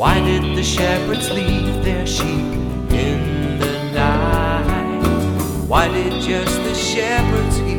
Why did the shepherds leave their sheep in the night? Why did just the shepherds